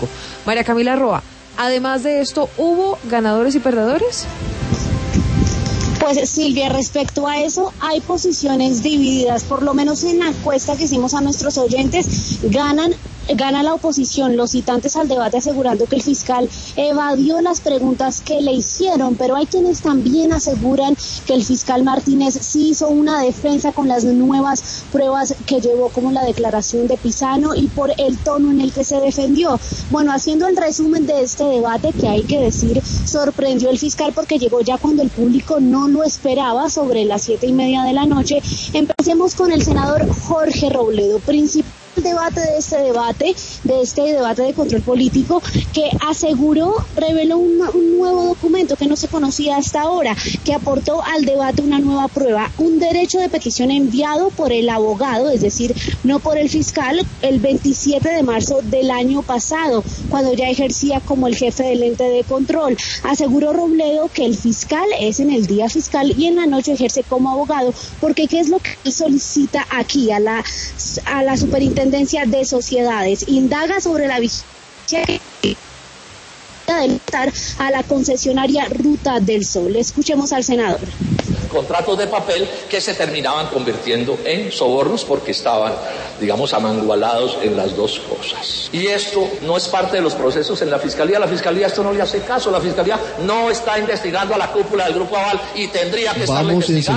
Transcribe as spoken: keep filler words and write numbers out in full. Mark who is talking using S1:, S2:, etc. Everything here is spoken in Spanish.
S1: político. María Camila Roa, además de esto, ¿hubo ganadores y perdedores?
S2: Pues Silvia, respecto a eso, hay posiciones divididas, por lo menos en la encuesta que hicimos a nuestros oyentes, ganan Gana la oposición, los citantes al debate asegurando que el fiscal evadió las preguntas que le hicieron, pero hay quienes también aseguran que el fiscal Martínez sí hizo una defensa con las nuevas pruebas que llevó, como la declaración de Pisano, y por el tono en el que se defendió. Bueno, haciendo el resumen de este debate, que hay que decir, sorprendió el fiscal porque llegó ya cuando el público no lo esperaba, sobre las siete y media de la noche. Empecemos con el senador Jorge Robledo, principal debate de este debate, de este debate de control político, que aseguró, reveló un, un nuevo documento que no se conocía hasta ahora, que aportó al debate una nueva prueba, un derecho de petición enviado por el abogado, es decir, no por el fiscal, el veintisiete de marzo del año pasado, cuando ya ejercía como el jefe del ente de control. Aseguró Robledo que el fiscal es en el día fiscal y en la noche ejerce como abogado, porque ¿qué es lo que solicita aquí a la, a la superintendencia de sociedades? Indaga sobre la vigencia de estar a la concesionaria Ruta del Sol. Escuchemos al senador.
S3: Contratos de papel que se terminaban convirtiendo en sobornos porque estaban, digamos, amangualados en las dos cosas. Y esto no es parte de los procesos en la Fiscalía. La Fiscalía esto no le hace caso. La Fiscalía no está investigando a la cúpula del Grupo Aval y tendría que estar investigando.